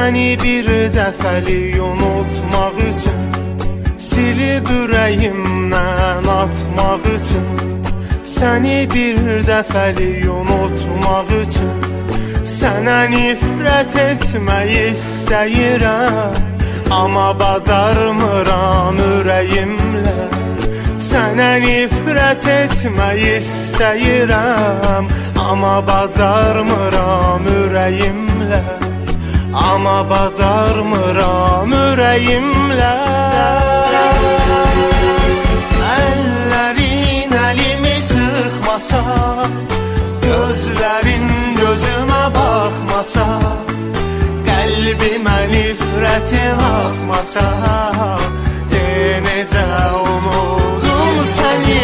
səni bir dəfəlik unutmaq üçün, silib ürəyimdən atmaq üçün, səni bir dəfəlik unutmaq üçün, sənə nifrət etmək istəyirəm, amma bacarmıram ürəyimlə. Sənə nifrət etmək istəyirəm, amma bacarmıram ürəyimlə, amma bacarmıram ürəyimlə. Əllərin əlimi sıxmasa, gözlərin gözümə baxmasa, qəlbimə nifrətin axmasa, necə umudum səni.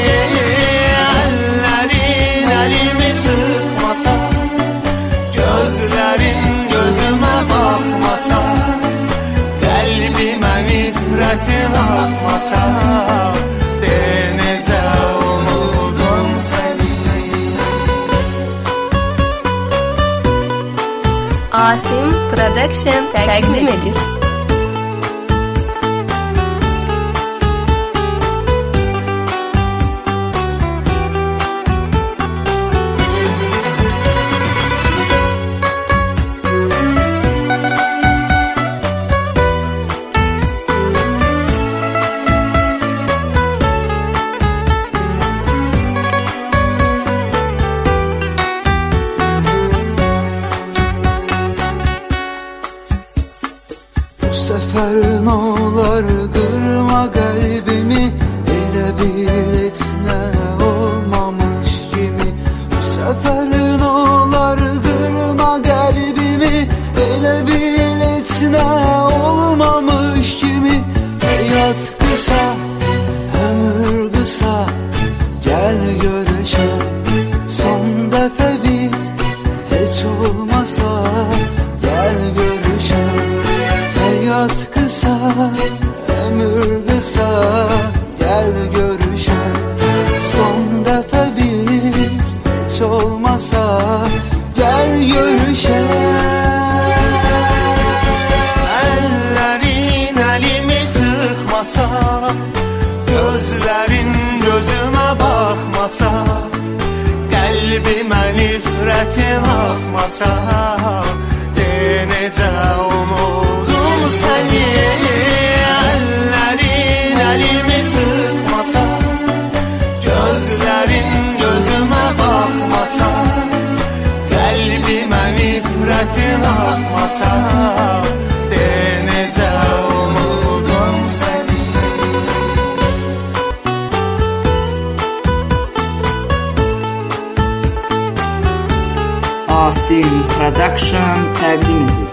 Əllərin əlimi sıxmasa, gözlərin gözümə baxmasa, qəlbimə nifrətin axmasa, necə umudum səni. Asim Production təqdim edir. Səfər nolar qırma qəlbimi, elə bil etnə olmamış kimi. Bu səfər nolar qırma qəlbimi, elə bil etnə olmamış kimi. Həyat qısa, ömür qısa, gəl görüşək son dəfə biz, heç olmasa gəl görüşək. Hayat kısa, ömür kısa, gel görüşelim son defa biz, hiç olmasa gel görüşelim. Əllərin əlimi sıxmasa, gözlərin gözümə baxmasa, qəlbimə nifrətin axmasa, necə umudum səni. Əllərin əlimi sıxmasa, gözlərin gözümə baxmasa, qəlbimə nifrətin axmasa, necə umudum səni. Asim Production təqdim edir.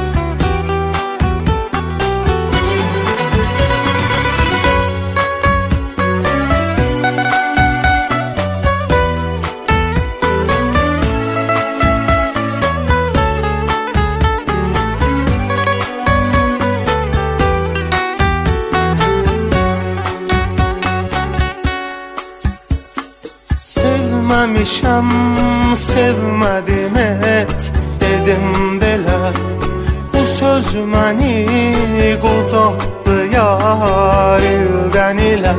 Sevməmişəm, sevmədim et, dedim belə. Bu söz məni qocaltdı yar ildən ilə.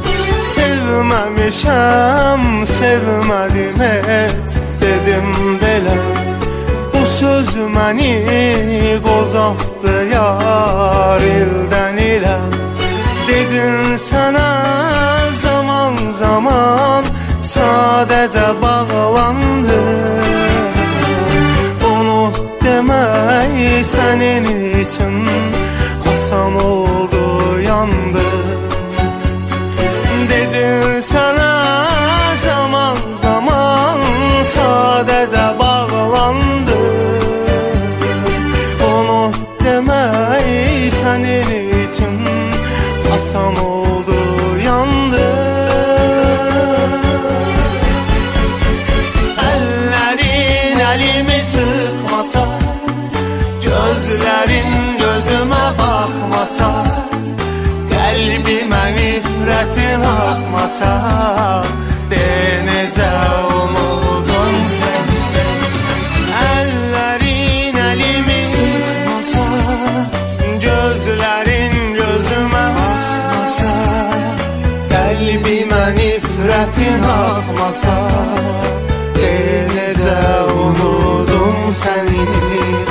Sevməmişəm, sevmədim et, dedim belə. Bu söz məni qocaltdı yar ildən ilə. Dedin sənə zaman zaman sadəcə bağlandı. Unut demək sənin üçün asan oldu, yandı. Dedim sənə zaman zaman sadəcə bağlandı. Unut demək sənin üçün asan oldu, yandı. Əlimi sıxmasa, gözlərin gözümə baxmasa, qəlbimə nifrətin axmasa, necə umudum səni. Əllərin əlimi sıxmasa, nifrətin axmasa, necə unudum səni.